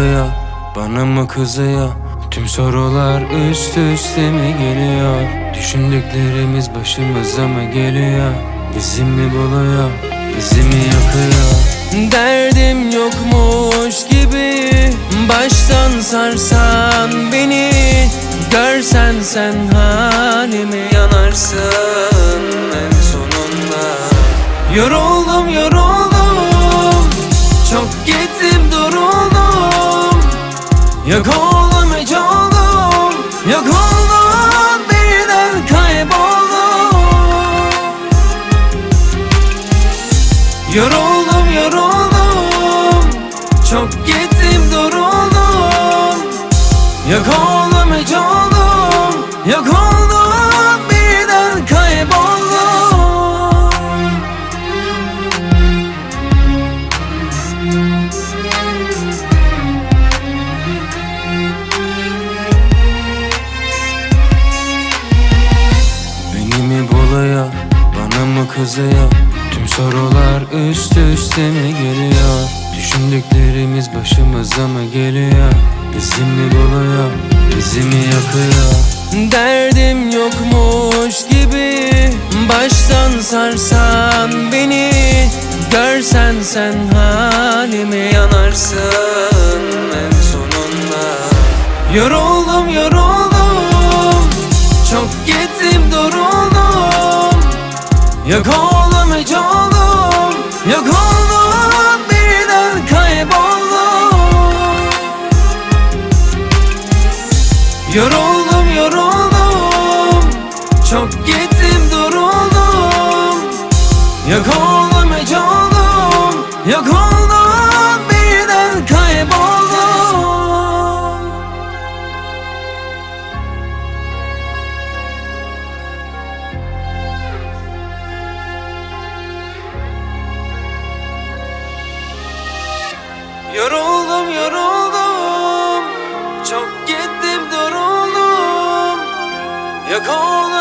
buluyor, bana mı kızıyor? Tüm sorular üst üste mi geliyor? Düşündüklerimiz başımıza mı geliyor? Bizi mi buluyor, bizi mi yakıyor? Derdim yokmuş gibi baştan sarsan beni. Görsen sen halimi yanarsın en sonunda. Yoruldum yoruldum, çok gittim duruldum. Yok oldum hiç oldum, yok oldum birden kayboldum. Yoruldum yoruldum, çok gittim duruldum. Yok oldum hiç oldum, yok oldum birden kayboldum. Beni mi buluyor, bana mı kızıyor? Tüm sorular üst üste mi geliyor? Düşündüklerimiz başımıza mı geliyor? Bizi mi buluyor, bizi mi yakıyor? Derdim yokmuş gibi baştan sarsan beni. Görsen sen halimi yanarsın en sonunda. Yoruldum yoruldum, çok gittim duruldum. Yok oldum hiç oldum, yok oldum birden kayboldum. Yoruldum yoruldum, çok gittim duruldum. Yok oldum hiç oldum, yok oldum birden kayboldum. Yoruldum yoruldum, çok gittim duruldum. Yok oldum